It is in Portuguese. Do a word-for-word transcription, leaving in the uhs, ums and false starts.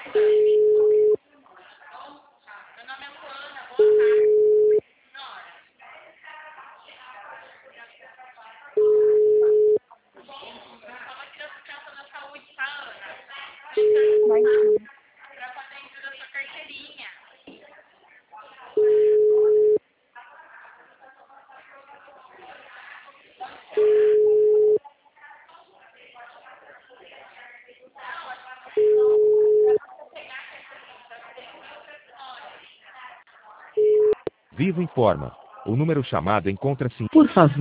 Vai sim. Vivo informa. O número chamado encontra-se em... Por favor.